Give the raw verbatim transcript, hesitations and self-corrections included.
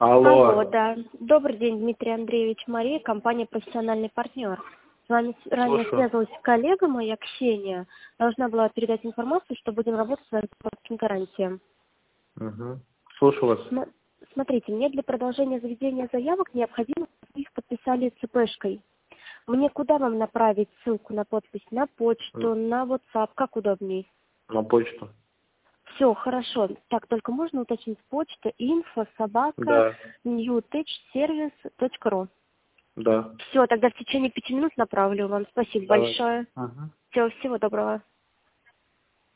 Алло. Алло, да. Добрый день, Дмитрий Андреевич, Мария, компания «Профессиональный партнер». С вами с- ранее Слушаю. связывалась коллега моя, Ксения. Должна была передать информацию, что будем работать с вами по партнерским гарантиям. Угу. Слушаю вас. Сма- Смотрите, мне для продолжения заведения заявок необходимо, чтобы их подписали цепешкой. Мне куда вам направить ссылку на подпись? На почту, на WhatsApp, как удобней? На почту. Все, хорошо. Так, только можно уточнить почта info собака Да. newtechservice.ru. Да. Все, тогда в течение пяти минут направлю вам. Спасибо Давай. большое. Ага. Все, всего доброго.